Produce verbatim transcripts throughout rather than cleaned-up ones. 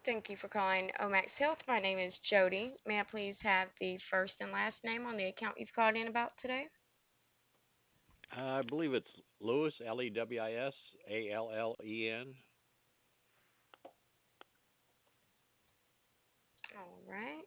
Thank you for calling Omax Health. My name is Jody. May I please have the first and last name on the account you've called in about today? I believe it's Lewis, L E W I S A L L E N. All right.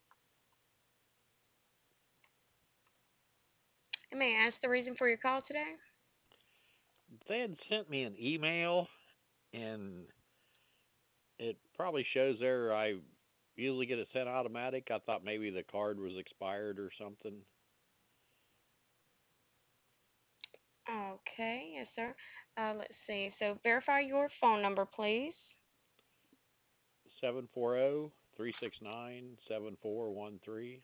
And may I ask the reason for your call today? They had sent me an email, and it probably shows there I usually get it sent automatic. I thought maybe the card was expired or something. Okay, yes, sir. Uh, let's see. So verify your phone number, please. seven four zero, three six nine, seven four one three.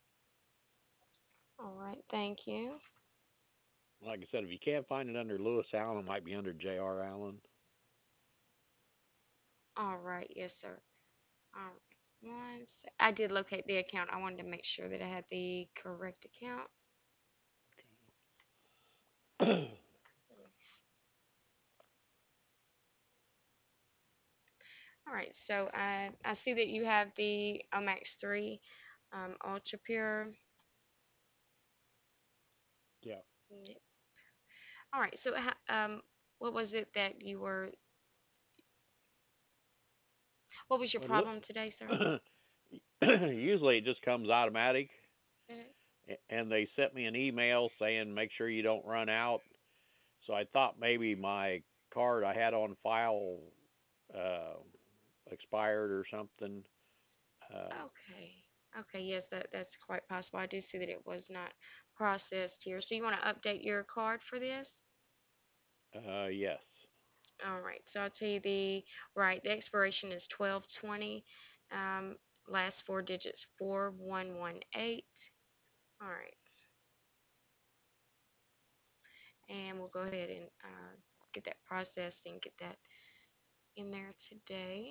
All right, thank you. Like I said, if you can't find it under Lewis Allen, it might be under J R. Allen. All right, yes, sir. All right. One sec. I did locate the account. I wanted to make sure that I had the correct account. All right, so I I see that you have the Omax three um, Ultra Pure. Yeah. Yep. All right, so ha- um, what was it that you were? What was your Well, problem today, sir? usually it just comes automatic, Mhm. and they sent me an email saying make sure you don't run out. So I thought maybe my card I had on file uh, expired or something. Uh, Okay. Okay, yes, that that's quite possible. I do see that it was not processed here. So you want to update your card for this? uh, yes. All right. So I'll tell you the right. The expiration is twelve twenty. Um, last four digits four one one eight. All right. And we'll go ahead and uh, get that processed and get that in there today.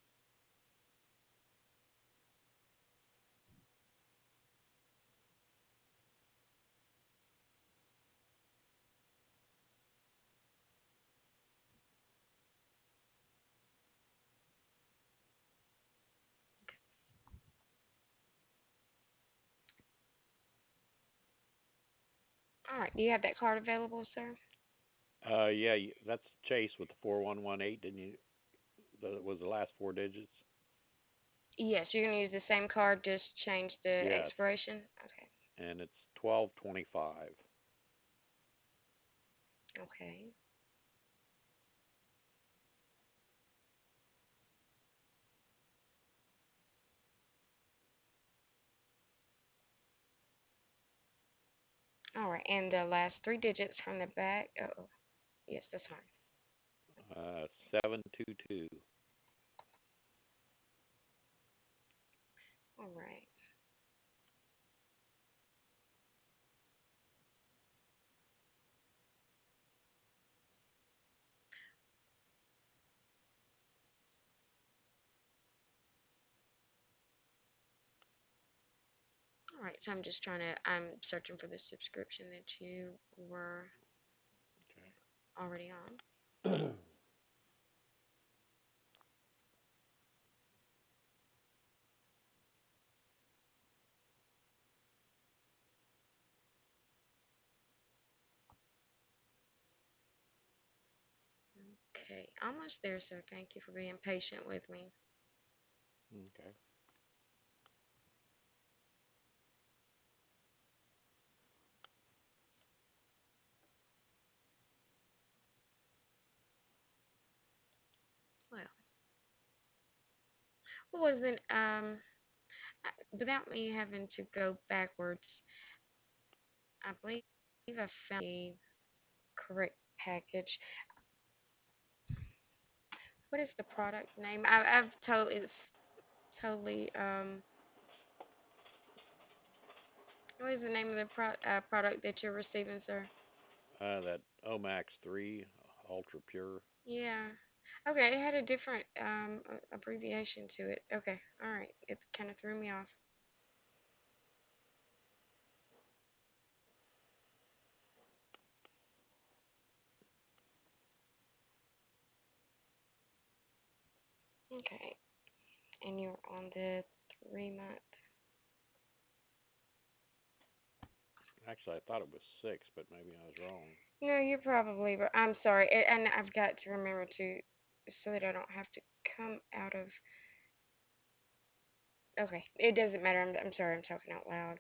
All right. Do you have that card available, sir? Uh, yeah, that's Chase with the four one one eight, didn't you? That was the last four digits. Yes, you're going to use the same card, just change the Yes, expiration. Okay. and it's twelve twenty five. Okay. All right. And the last three digits from the back. Oh, yes, that's fine. Uh, seven two two. All right. All right. So I'm just trying to, I'm searching for the subscription that you were already on. Okay. Okay. Almost there, sir. Thank you for being patient with me. Okay. Well, what was it? Um, I- without me having to go backwards, I believe I found the correct package. What is the product name? I, I've told it's totally um. What is the name of the pro uh, product that you're receiving, sir? Uh, that Omax three Ultra Pure. Yeah. Okay, it had a different um a- abbreviation to it. Okay, all right. It kind of threw me off. Okay. And you're on the three month. Actually, I thought it was six, but maybe I was wrong. No, you're probably, but I'm sorry. A- And I've got to remember to, so that I don't have to come out of. Okay, it doesn't matter. I'm, I'm sorry. I'm talking out loud.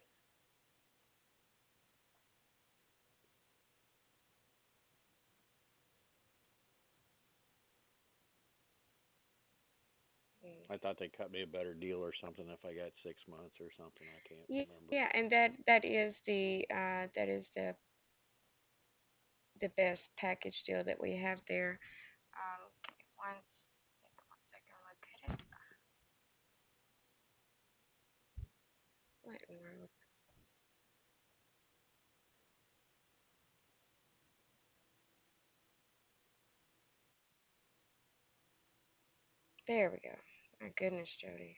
Mm. I thought they cut me a better deal or something if I got six months or something. I can't Yeah, remember. yeah, and that that is the uh that is the the best package deal that we have there. Um, give me one second, one second, look at it. What in the world? There we go. My goodness, Jody.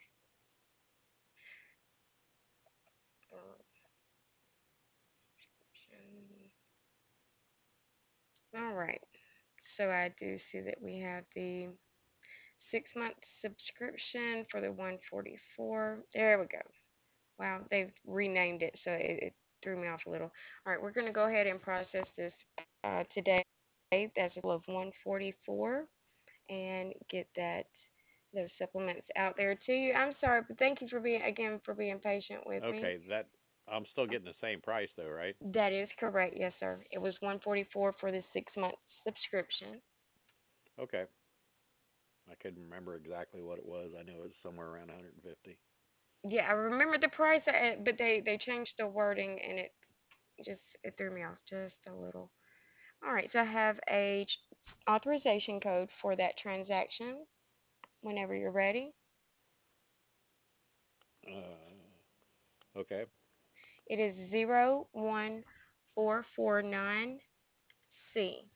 All right. So I do see that we have the six month subscription for the one forty-four. There we go. Wow, they've renamed it, so it, it threw me off a little. All right, we're going to go ahead and process this uh, today. That's a total of one forty-four, and get that those supplements out there to you. I'm sorry, but thank you for being again for being patient with me. Okay, that I'm still getting the same price though, right? That is correct, yes, sir. It was one forty-four for the six month subscription. Okay, I couldn't remember exactly what it was. I knew it was somewhere around one hundred fifty. Yeah, I remember the price, uh, but they they changed the wording, and it just it threw me off just a little. All right, so I have a authorization code for that transaction whenever you're ready. Uh, okay, It is zero one four four nine C.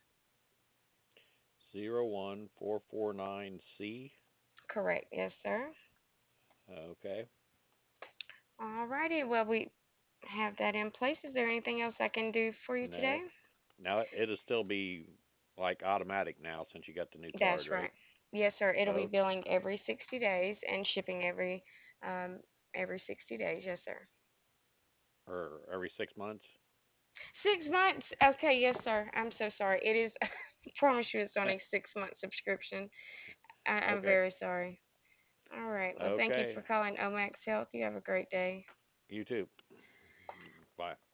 zero one four four nine C. Correct, yes, sir. Okay. All righty, well, we have that in place. Is there anything else I can do for you today? No. Now it'll still be like automatic now since you got the new card, That's right? right. Yes, sir. It'll be Oh, billing every sixty days and shipping every um, every sixty days. Yes, sir. or every six months. Six months. Okay, yes, sir. I'm so sorry. It is. I promise you, it's on a six month subscription. I, I'm Okay. very sorry. All right. Well, thank you Okay. for calling Omax Health. You have a great day. You too. Bye.